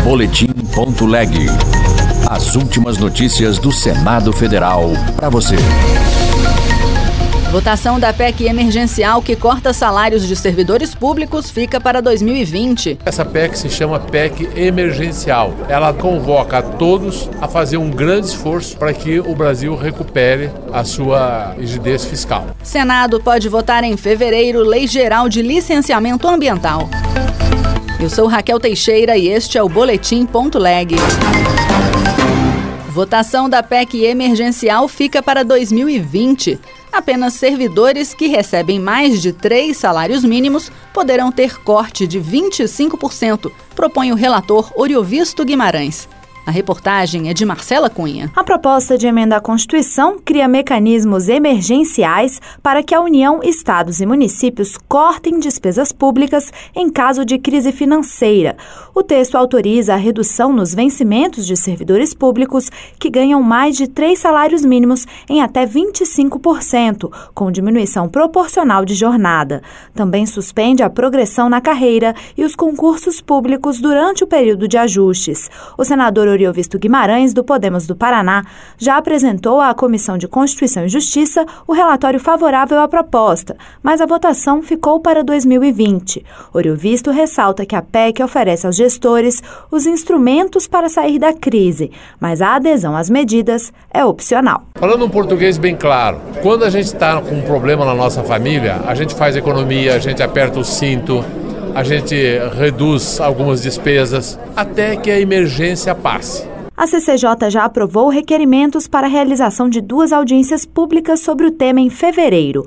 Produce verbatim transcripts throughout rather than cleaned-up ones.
Boletim.leg. As últimas notícias do Senado Federal para você. Votação da P E C emergencial que corta salários de servidores públicos fica para dois mil e vinte. Essa P E C se chama P E C emergencial. Ela convoca a todos a fazer um grande esforço para que o Brasil recupere a sua rigidez fiscal. Senado pode votar em fevereiro Lei Geral de Licenciamento Ambiental. Eu sou Raquel Teixeira e este é o Boletim.leg. Votação da P E C emergencial fica para dois mil e vinte. Apenas servidores que recebem mais de três salários mínimos poderão ter corte de vinte e cinco por cento, propõe o relator Oriovisto Guimarães. A reportagem é de Marcela Cunha. A proposta de emenda à Constituição cria mecanismos emergenciais para que a União, estados e municípios cortem despesas públicas em caso de crise financeira. O texto autoriza a redução nos vencimentos de servidores públicos que ganham mais de três salários mínimos em até vinte e cinco por cento, com diminuição proporcional de jornada. Também suspende a progressão na carreira e os concursos públicos durante o período de ajustes. O senador Oriovisto Guimarães, do Podemos do Paraná, já apresentou à Comissão de Constituição e Justiça o relatório favorável à proposta, mas a votação ficou para dois mil e vinte. Oriovisto ressalta que a P E C oferece aos gestores os instrumentos para sair da crise, mas a adesão às medidas é opcional. Falando um português bem claro, quando a gente está com um problema na nossa família, a gente faz economia, a gente aperta o cinto, a gente reduz algumas despesas até que a emergência passe. A C C J já aprovou requerimentos para a realização de duas audiências públicas sobre o tema em fevereiro.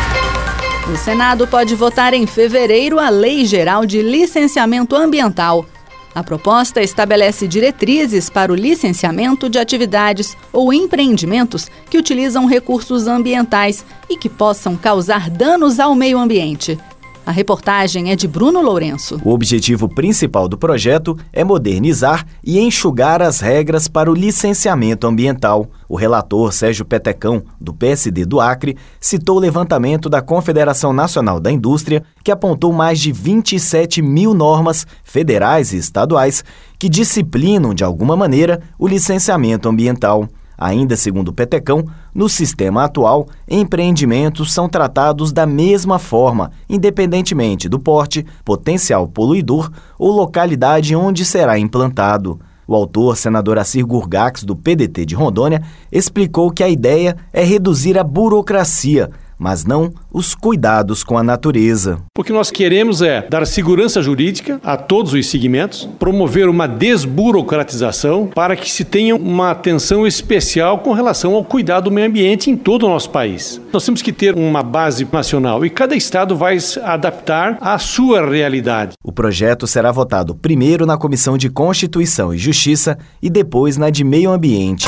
O Senado pode votar em fevereiro a Lei Geral de Licenciamento Ambiental. A proposta estabelece diretrizes para o licenciamento de atividades ou empreendimentos que utilizam recursos ambientais e que possam causar danos ao meio ambiente. A reportagem é de Bruno Lourenço. O objetivo principal do projeto é modernizar e enxugar as regras para o licenciamento ambiental. O relator Sérgio Petecão, do P S D do Acre, citou o levantamento da Confederação Nacional da Indústria, que apontou mais de vinte e sete mil normas federais e estaduais que disciplinam, de alguma maneira, o licenciamento ambiental. Ainda segundo o Petecão, no sistema atual, empreendimentos são tratados da mesma forma, independentemente do porte, potencial poluidor ou localidade onde será implantado. O autor, senador Assir Gurgax, do P D T de Rondônia, explicou que a ideia é reduzir a burocracia, mas não os cuidados com a natureza. O que nós queremos é dar segurança jurídica a todos os segmentos, promover uma desburocratização para que se tenha uma atenção especial com relação ao cuidado do meio ambiente em todo o nosso país. Nós temos que ter uma base nacional e cada estado vai adaptar à sua realidade. O projeto será votado primeiro na Comissão de Constituição e Justiça e depois na de Meio Ambiente.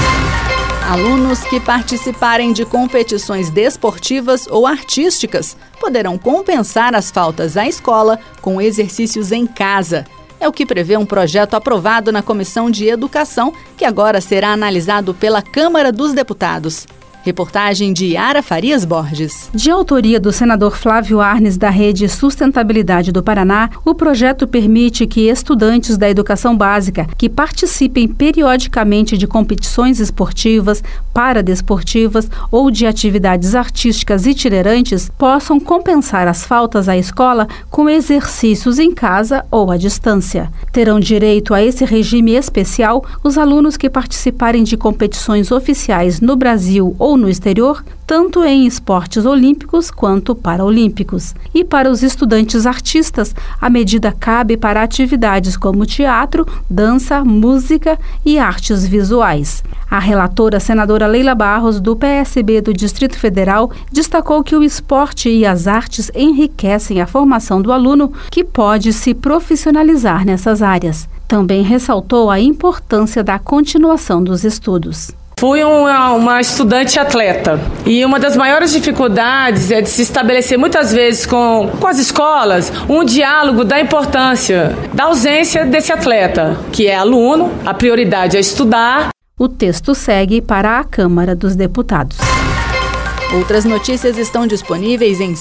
Alunos que participarem de competições desportivas ou artísticas poderão compensar as faltas à escola com exercícios em casa. É o que prevê um projeto aprovado na Comissão de Educação, que agora será analisado pela Câmara dos Deputados. Reportagem de Yara Farias Borges. De autoria do senador Flávio Arnes, da Rede Sustentabilidade do Paraná, o projeto permite que estudantes da educação básica que participem periodicamente de competições esportivas, paradesportivas ou de atividades artísticas itinerantes possam compensar as faltas à escola com exercícios em casa ou à distância. Terão direito a esse regime especial os alunos que participarem de competições oficiais no Brasil ou no exterior, tanto em esportes olímpicos quanto paraolímpicos. E para os estudantes artistas, a medida cabe para atividades como teatro, dança, música e artes visuais. A relatora senadora Leila Barros, do P S B do Distrito Federal, destacou que o esporte e as artes enriquecem a formação do aluno, que pode se profissionalizar nessas áreas. Também ressaltou a importância da continuação dos estudos. Fui uma, uma estudante atleta e uma das maiores dificuldades é de se estabelecer muitas vezes com, com as escolas um diálogo da importância da ausência desse atleta, que é aluno, a prioridade é estudar. O texto segue para a Câmara dos Deputados. Outras notícias estão disponíveis em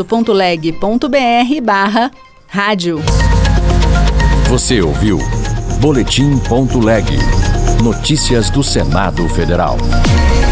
senado.leg.br barra rádio. Você ouviu boletim ponto leg. Notícias do Senado Federal.